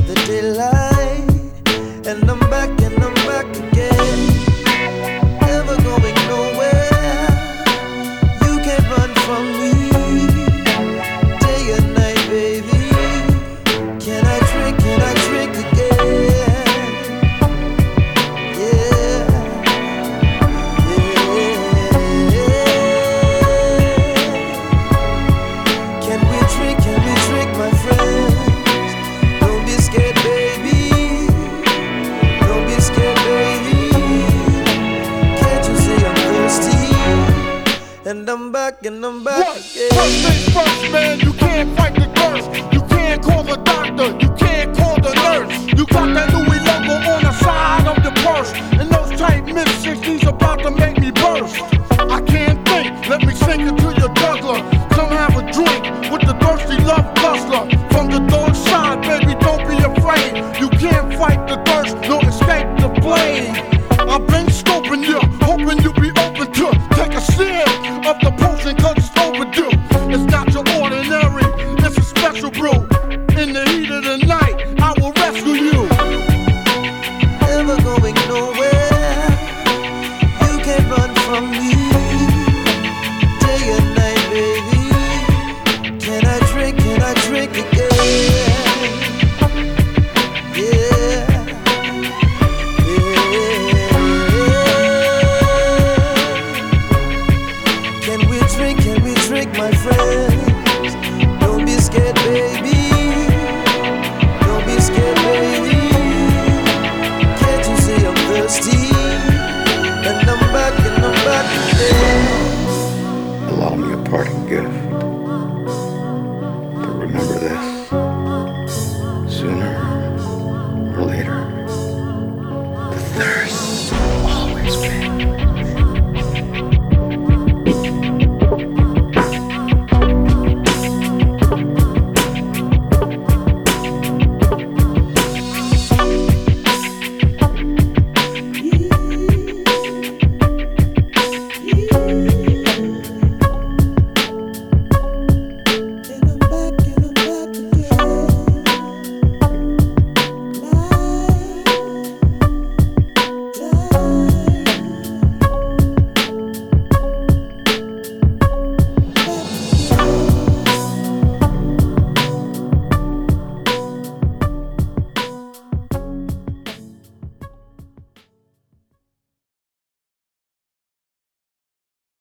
the daylight, and I'm back again. Never going nowhere. You can't run from me. Day and night, baby. Can I drink again? Yeah, yeah. Can we drink, my friends? Don't be scared, baby. Don't be scared, baby. Can't you see I'm thirsty? And I'm back What? again. First things first, man, you can't fight the curse. You